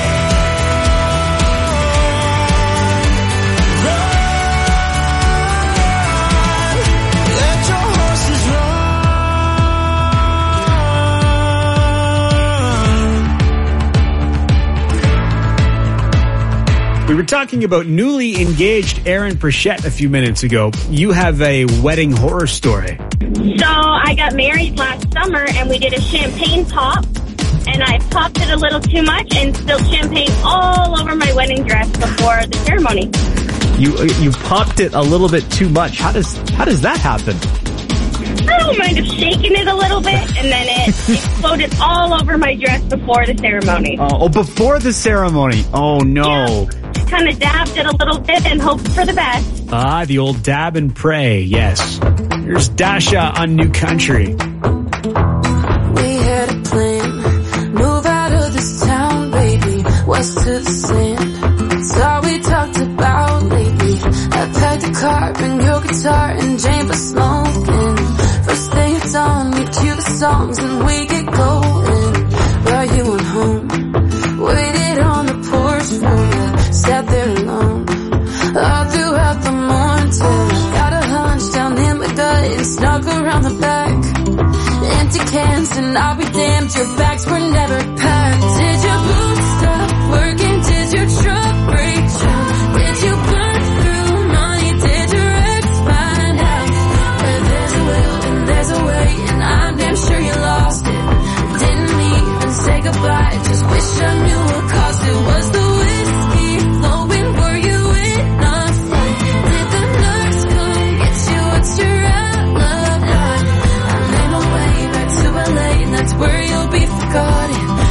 We were talking about newly engaged Aaron Pritchett a few minutes ago. You have a wedding horror story. So I got married last summer and we did a champagne pop, and I popped it a little too much and spilled champagne all over my wedding dress before the ceremony. You you popped it a little bit too much. How does how does that happen? I don't mind if shaking it a little bit, and then it exploded all over my dress before the ceremony. Oh, oh before the ceremony. Oh no. Yeah. Kind of dabbed it a little bit and hoped for the best. Ah, the old dab and pray, yes. Here's Dasha on New Country. We had a plan, move out of this town, baby, west to the sand. It's all we talked about lately. I packed a car, bring your guitar and Jane for smoking. First thing it's on, we cue the songs and we get going. While you went home, waited on the porch for you. Sat there alone all throughout the morning till I got a hunch down in my gut and snuck around the back. Empty cans and I'll be damned, your bags were never packed. Did your boots stop working? Did your truck break down? Did you burn through money? Did your ex find out? Where there's a will and there's a way, and I'm damn sure you lost it. Didn't even say goodbye, just wish I knew what caused it. Was the whiskey flowing? Were you in a fight? Did the nurse come get you? What's your alibi? I made my way back to L A, and that's where you'll be forgotten.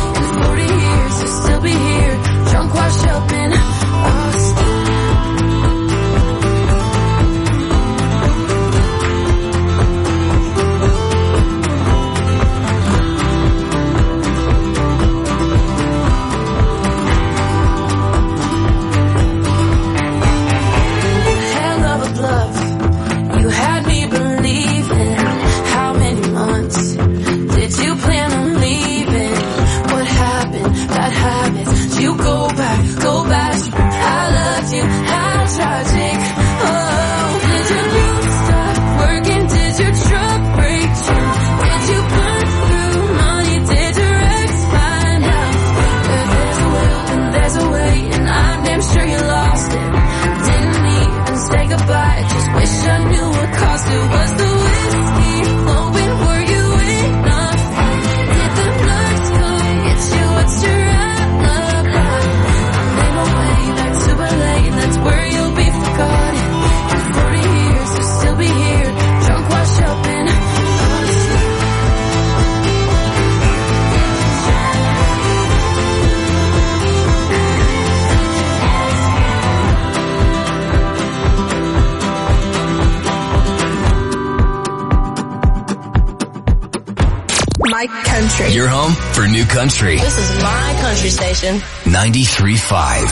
Country. Your home for New Country. This is my country station. ninety-three point five.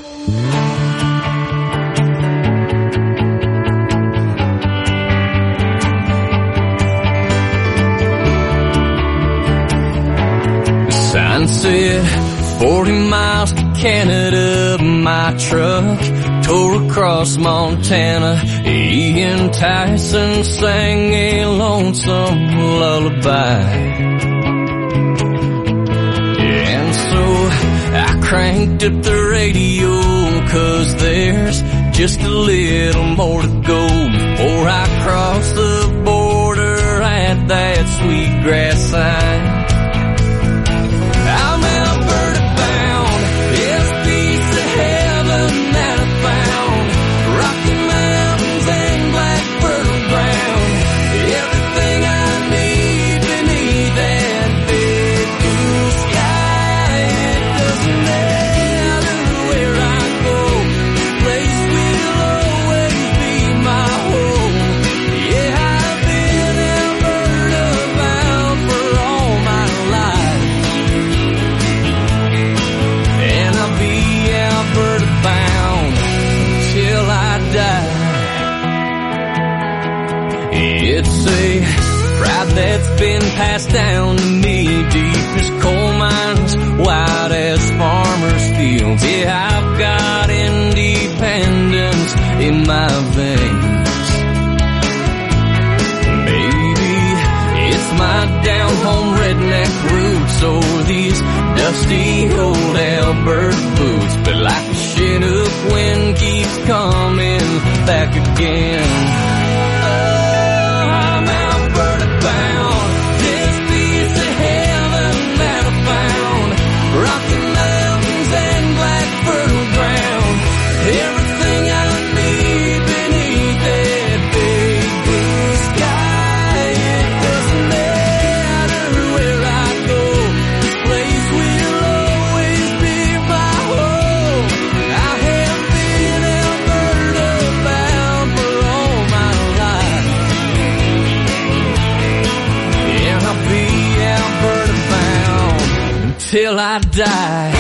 Sign said forty miles to Canada, my truck tore across Montana. Ian Tyson sang a lonesome lullaby. And so I cranked up the radio, 'cause there's just a little more to go before I cross the border at that Sweetgrass sign. I'm Alberta bound, it's a piece of heaven that I found. Rocky Mountains and black fertile ground, everything I need beneath that big blue sky. It doesn't matter where I go, this place will always be my home. Yeah, I've been Alberta bound for all my life, and I'll be Alberta bound till I die. It's a pride that's been passed down to me, deep as coal mines, wide as farmers' fields. Yeah, I've got independence in my veins. Maybe it's my down-home redneck roots, or these dusty old Alberta boots, but like a Chinook wind keeps coming back again. Oh, I'm Alberta bound, this piece of heaven that I found. Rocky Mountains and black fertile ground, everything I need beneath that big blue sky. It doesn't matter where I go, this place will always be my home. I have been Alberta bound for all my life, and I'll be Alberta bound until I die.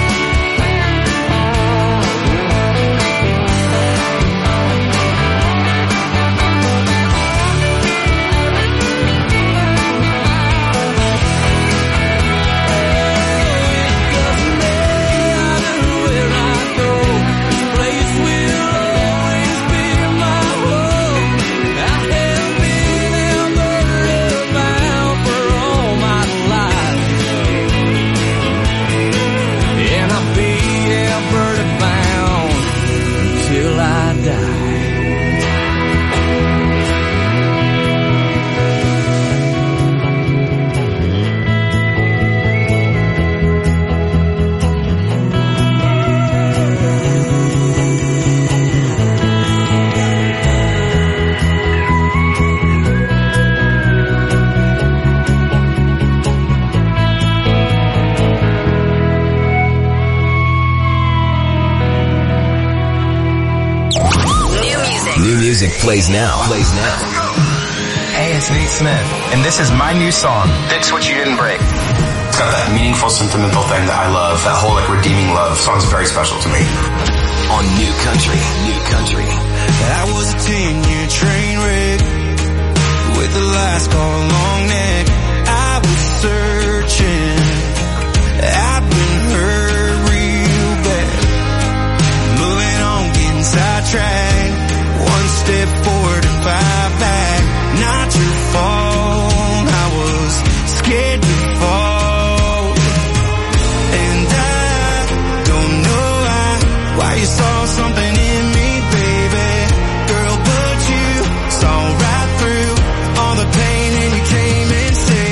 Music plays now. Plays now. Hey, it's Nate Smith, and this is my new song, Fix What You Didn't Break. It's got that meaningful, sentimental thing that I love, that whole like redeeming love. Song's very special to me. On New Country, New Country. I was a ten-year train wreck with the last call long neck. I was searching, I've been hurt real bad. Moving on, getting sidetracked. One step forward and five back. Not your fault, I was scared to fall. And I don't know why, why you saw something in me, baby. Girl, but you saw right through all the pain and you came and said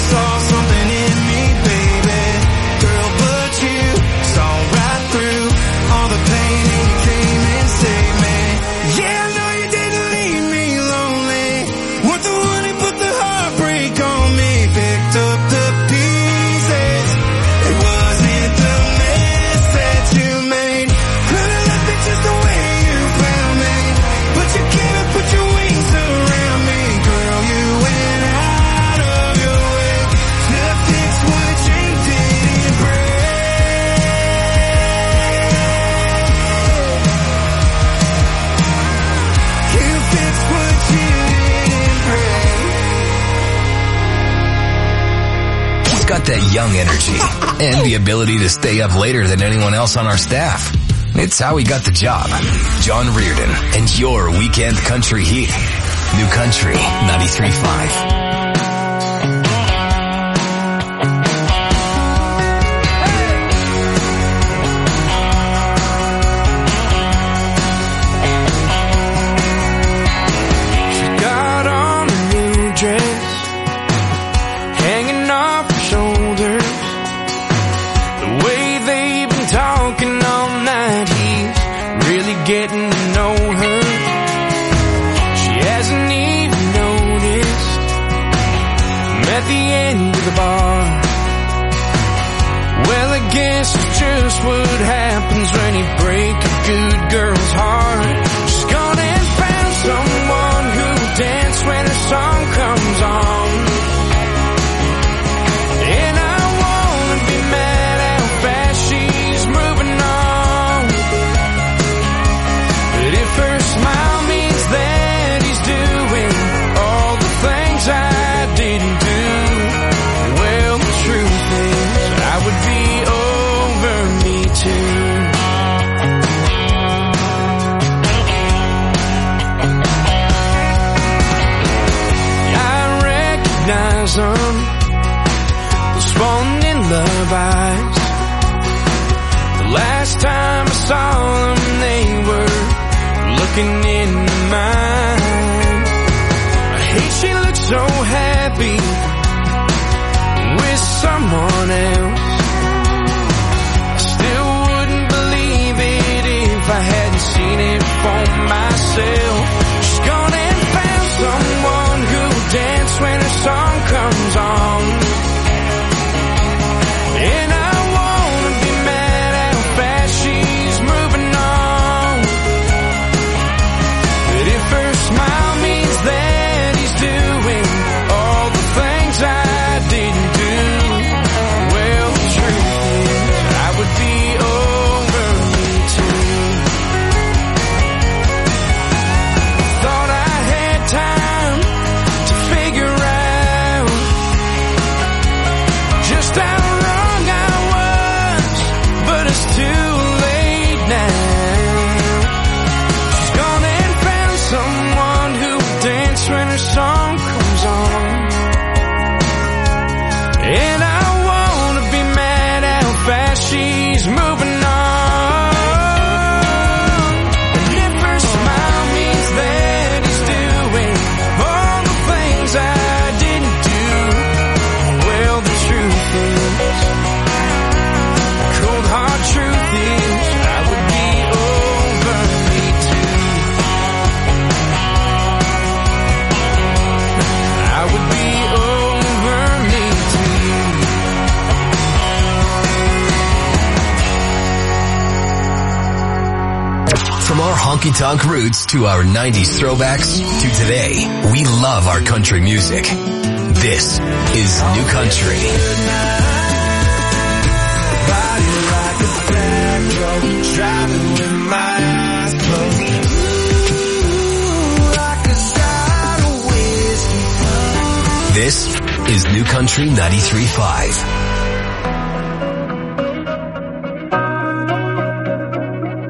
saw something in me, baby. Girl, but you saw right through all the pain and you came and saved me. Yeah, I know you didn't leave me lonely. Weren't the one who put the heartbreak on me. Picked up the pieces. It wasn't the mess that you made. Could've left it just the way you found me. But you came and put your wings around me. Girl, you went out of your way to fix what you didn't break. You fixed what you didn't break. He's got that young energy and the ability to stay up later than anyone else on our staff. It's how he got the job. John Reardon and your weekend country heat. New Country ninety-three point five. She got on a new dress, hanging off her shoulders. The way they've been talking all night, he's really getting to know her. She hasn't even noticed I'm at the end of the bar. Well, I guess it's just what happens when you break a good girl's heart. She's gone and found someone who'll dance when her song comes on. And I wanna be mad how fast she's moving on. But if her smile means that he's doing all the things I didn't do, well, the truth is I would be over me too. I recognize them, those falling in love eyes. The last time I saw them, they were looking into mine. I hate she looks so happy with someone else. I still wouldn't believe it if I hadn't seen it for myself. She's gone and found someone who'll dance when her song comes on. And I wanna be mad how fast she's moving on. But if her smile means that he's doing all the things I didn't do, well, the truth is I would be over me too. Thought I had time to figure out just how wrong I was, but it's too late now. She's gone and found someone who'll dance when her song comes on. And I wanna be mad how fast she's moving on. And if her smile means that he's doing all the things I didn't do, well, the truth is, cold hard truth is, I would be over me too. I would be over me too. From our honky-tonk roots to our nineties throwbacks to today, we love our country music. This is New Country. Driving with my eyes closed. This is New Country ninety-three point five.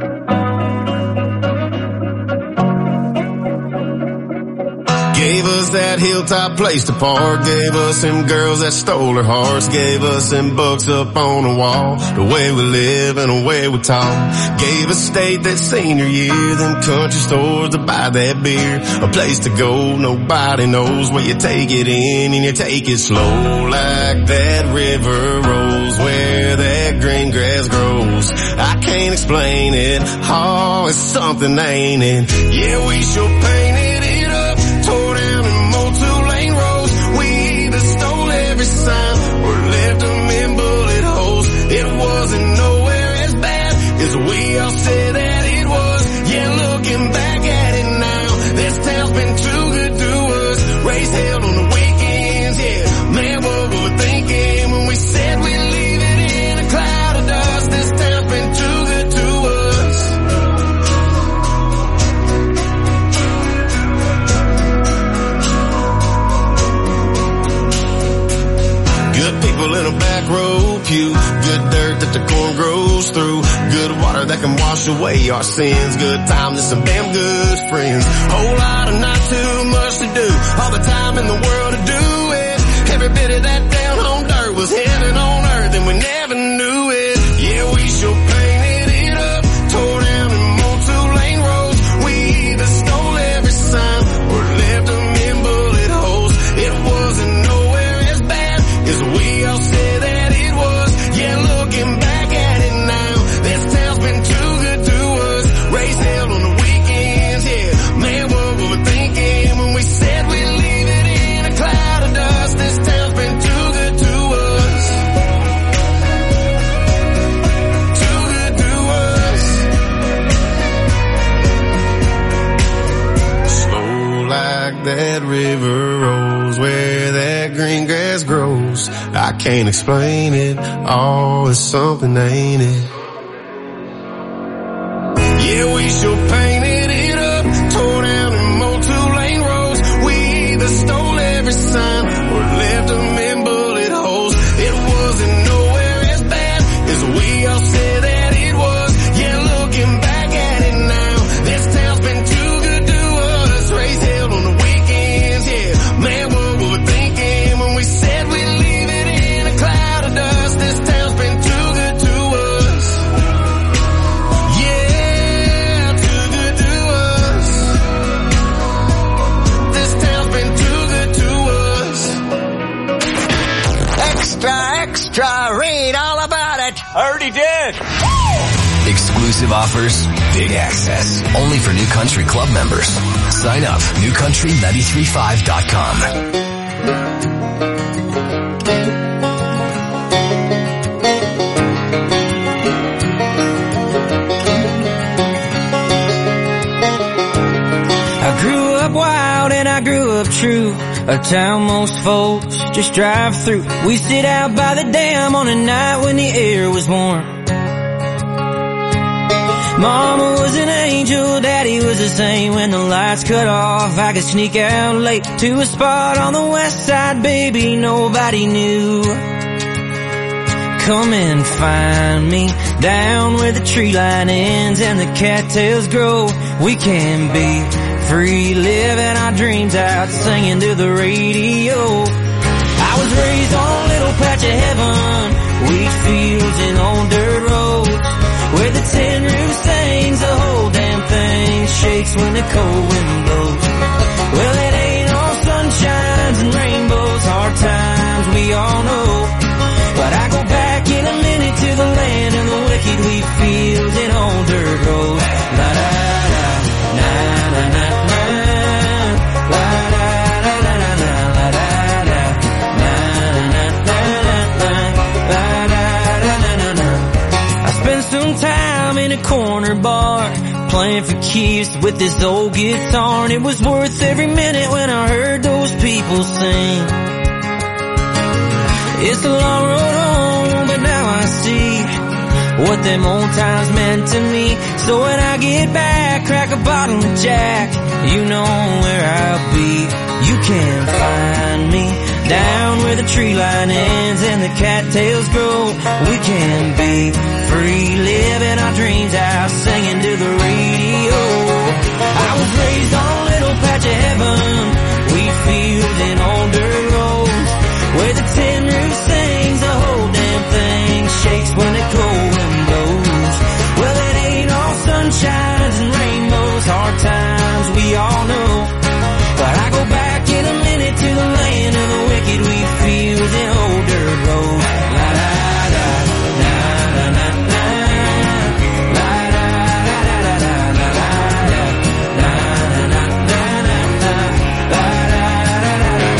Gave us that hilltop place to park. Gave us them girls that stole our hearts. Gave us them books up on the wall. The way we live and the way we talk. Gave us state that senior year. Them country stores to buy that beer. A place to go, nobody knows where you take it in and you take it slow. Like that river rolls where that green grass grows. I can't explain it. Oh, it's something, ain't it? Yeah, we sure painted it up, tore down and mowed two-lane roads. We either stole every sign or left them in bullet holes. It wasn't nowhere as bad as we all said that it was. Yeah, looking back at it now, this town's been too good to us. Raised hell on the weekends, yeah. Man, what were we thinking when we said we'd leave it in a cloud of dust? This town's been too good to us. Good people in a back row pew. Good dirt that the corn grows through. Good water that can wash away our sins. Good times and some damn good friends. Whole lot of not too much to do. All the time in the world to do it. Every bit of that down home dirt was heaven on earth and we never knew it. Yeah, we sure painted it up, tore down and mowed two-lane roads. We either stole every sign or left them in bullet holes. It wasn't nowhere as bad as we all said that it was. Yeah, looking back at it now, this town's been too good to us. Raised hell on the weekends, yeah. Man, what were we thinking when we said we'd leave it in a cloud of dust? This town's been too good to us. Too good to us. Slow like that river rolls where that green grass grows. I can't explain it. Oh, it's something, ain't it? Yeah, we sure painted it up, tore down and mowed two-lane roads. We either stole every sign or left them in bullet holes. It wasn't nowhere as bad as we all said that it was. Yeah, looking back at it now, this town's been too good to us. Raised hell on the weekends, yeah. Man, what were we thinking when we said we'd leave it in a cloud of dust? This town's been too good to us. Yeah, too good to us. This town's been too good to us. Extra, extra, read all about it. Already did. Exclusive offers, big access. Only for New Country Club members. Sign up, new country nine three five dot com. I grew up wild and I grew up true. A town most folks just drive through. We sit out by the dam on a night when the air was warm. Mama was an angel, Daddy was the same. When the lights cut off, I could sneak out late to a spot on the west side, baby, nobody knew. Come and find me down where the tree line ends and the cattails grow. We can be free, living our dreams out, singing to the radio. I was raised on a little patch of heaven, wheat fields and old dirt roads, where the tin roof sings, the whole damn thing shakes when the cold wind blows. Well, it ain't all sunshines and rainbows, hard times we all know. But I go back in a minute to the land of the wicked wheat fields and old dirt roads. La da da, na na na na, la da da da da da, la da da, na na na na na, la da da da da da. I spent some time in a corner bar playing for keeps with this old guitar, and it was worth every minute when I heard those people sing. It's a long road home, but now I see what them old times meant to me. So when I get back, crack a bottle of Jack, you know where I'll be. You can find me down where the tree line ends and the cattails grow. We can be free, living our dreams out, singing to the radio. I was raised on a little patch of heaven, wheat fields and old dirt roads, where the tin roof sings, the whole damn thing shakes when the cold wind blows. Well, it ain't all sunshines and rainbows, hard times we all know. But I go back in a minute to the land of the wicked wheat fields and old dirt roads. La da da da da da da. La da da da da da da da. La da da da da da. La da da da da.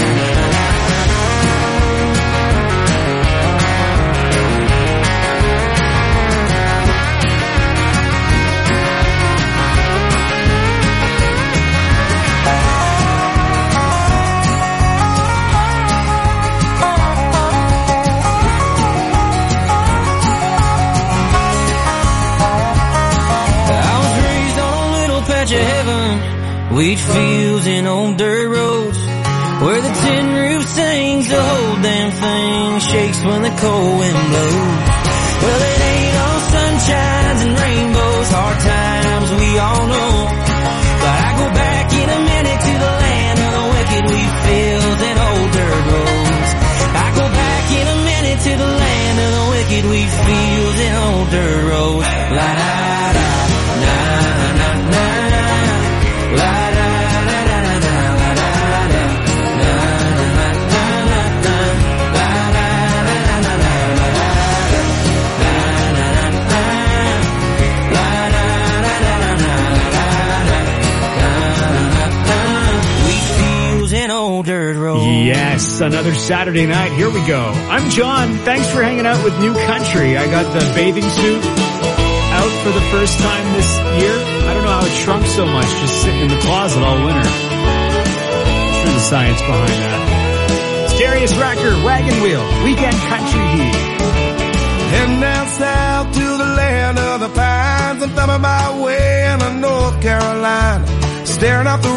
Wheat fields and old dirt roads, where the tin roof sings, the whole damn thing shakes when the cold wind blows. Well, it ain't all sunshines and rainbows, hard times we all know. But I go back in a minute to the land of the wicked wheat fields and old dirt roads. I go back in a minute to the land of the wicked wheat fields and old dirt roads. La da da, na na na. La da da da da da, la da da, na na na na na, la da da da da da, la da da, na na na, la da da da da da, la da da, na na na. Wheat fields and old dirt roads. Yes, another Saturday night. Here we go. I'm John. Thanks for hanging out with New Country. I got the bathing suit out for the first time this year. I don't know how it shrunk so much, just sitting in the closet all winter. I'm sure the science behind that. It's Darius Rucker, Wagon Wheel, Weekend Country Heat. Heading down south to the land of the pines. I'm thumbing my way into North Carolina, staring out the